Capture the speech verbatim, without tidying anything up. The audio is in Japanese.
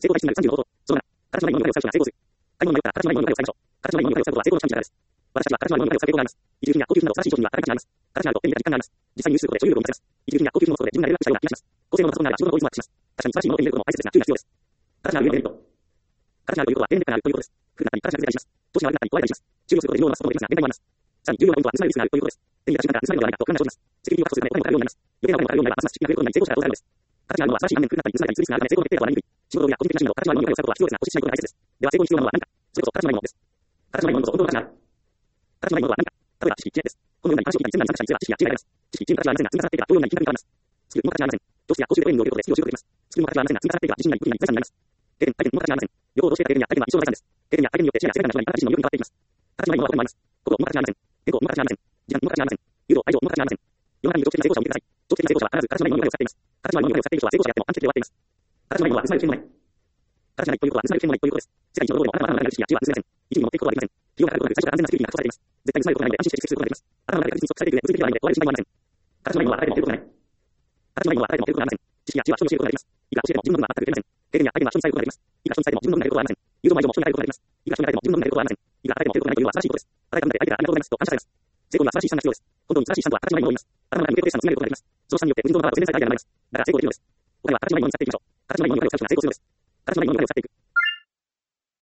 成功体質になるさんじゅうの方法。そのなな、形のないものの中で最小な成功数。仮のないから形のないものの中で最小。形のないものの中で最高は成功の近道からです。私たちは形のないものの中で成功があります。一流品や高級品など素晴らしい商品はあらゆる価値があります。形があると手に入れた実感があります。実際に入手することで所有量を満たせます。一流品や高級品のことで自分がやれるだけしたような気がします。高性能なパソコンなら仕事の効率もアップします。確かに素晴らしいものを手に入れることも大切ですが注意が必要です。形がある上でメリット。形があるということは低年齢化があるということです。古くなったり形が崩れたりします。投資が悪くなったり壊れたりします。注意をすることで寿命を増すこともできますが限界もあります。さらに重要なポイントは盗まれるリスクがあるということです。手に入れた瞬間から盗まれるのではないかと不安が生じます。セキュリティを確保するためにお金もかかるようになります。余計なお金がかかるようになればますます資金が増えることになり成功者が遠ざかるのです。形があるのは素晴らしい反面古くなったり盗まれたりするリスクがあるため成功の決定とはなりにくい。仕事や個人的な趣味など形のないものにお金を使うことは必要ですが固執しないことが大切です。では成功に必要なのは何か。それこそ形のないものです。形のないものこそ本当の価値がある。形のないものは何か。例えば知識、知恵です。このような一般書籍にせん名に参加した人にすれば知識や知恵があります。知識、知恵の価値はありませんが積み重なっていけば同様な金額に変わります。スキルの価値はありません。常識や講習でトレーニングを受けることでスキルを習得できます。スキルの価値はありませんが積み重なっていけば自信なり武器なり財産になります。経験、体験の価値はありません。旅行をして得た経験や体験は一生の財産です。経験や体験によって知恵が世界の人にあなた自身の魅力に変わっていきます。形のないものは他にもあります。心の価値はありません。健康の価値はありません。時間の価値はありません。友情、愛情の価値はありません。世の中に長期的な成功者を見てください。長期的な成功者は必ず形のないものにお金を使っています。形のないものにお金を使っている人は成功者であっても安定的で終わっています。形のないものは盗まれる危険もない。形がないということは盗まれる危険もないということです。世界一の労働でもあなたの中にある知識や知恵は盗めません。一時に持っていくことはできません。費用がかかることなく最初から安全なセキュリティが確保されています。絶対に盗まれることがないので安心して蓄積することができます。頭の中で確実に測定できるので物理的ではないので壊れる心配はありません。形のないものは誰でも持っていることがない。形のないものは誰でも持っていることがありません。知識や知恵は人に教えることができます。いくら教えても自分の分は全く得られません。経験や体験は人に伝えることができます。いくら人に伝えても自分の分になれることはありません。友情も愛情も人に与えることができます。いくら人に与えても自分の分になれることはありません。いくら与えても受けることがないというのは素晴らしいことです。与えた分だけ相手がありがとうございますと感謝されます。成功には素晴らしい資産が必要です。本当に素晴らしい資産とは形のないものを言います。頭の中に無形で資産を積み上げることができます。その資産によって無人島のパワーと全然最大限になります。だから成功できるのです。お金は形のないものに使っていきましょう。形のないものにお金を使う人が成功するのです。形のないものにお金を使っていく。